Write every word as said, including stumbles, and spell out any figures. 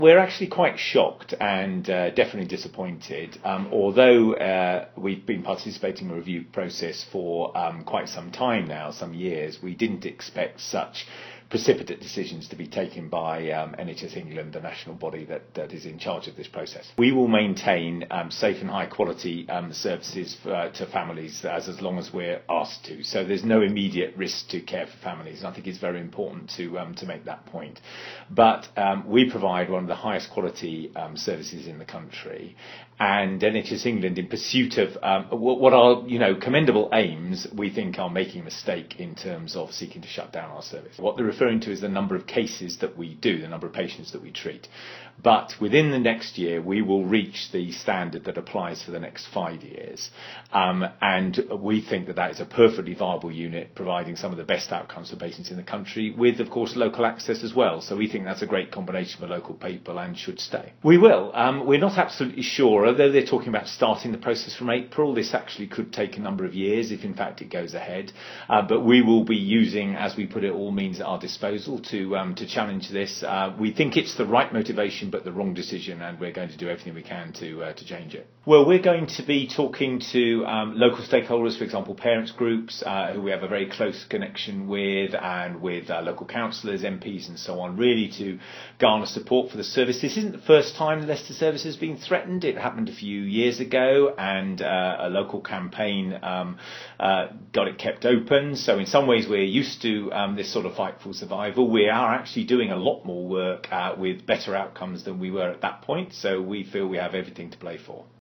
We're actually quite shocked and uh, definitely disappointed. Um, although uh, we've been participating in a review process for um, quite some time now, some years, we didn't expect such precipitate decisions to be taken by um, N H S England, the national body that, that is in charge of this process. We will maintain um, safe and high quality um, services for, uh, to families as, as long as we're asked to. So there's no immediate risk to care for families, and I think it's very important to um, to make that point. But um, we provide one of the highest quality um, services in the country, and N H S England, in pursuit of um, what are you know commendable aims, we think are making a mistake in terms of seeking to shut down our service. What they're referring to is the number of cases that we do, the number of patients that we treat. But within the next year, we will reach the standard that applies for the next five years. Um, and we think that that is a perfectly viable unit, providing some of the best outcomes for patients in the country, with, of course, local access as well. So we think that's a great combination for local people and should stay. We will. Um, we're not absolutely sure, although they're talking about starting the process from April. This actually could take a number of years if, in fact, it goes ahead. Uh, but we will be using, as we put it, all means at our disposal to um, to challenge this. Uh, we think it's the right motivation, but the wrong decision, and we're going to do everything we can to uh, to change it. Well, we're going to be talking to um, local stakeholders, for example, parents groups, uh, who we have a very close connection with, and with uh, local councillors, M Ps and so on, really to garner support for the service. This isn't the first time the Leicester service has been threatened. It happened a few years ago, and uh, a local campaign um, uh, got it kept open. So in some ways we're used to um, this sort of fight for survival. We are actually doing a lot more work uh, with better outcomes than we were at that point, so we feel we have everything to play for.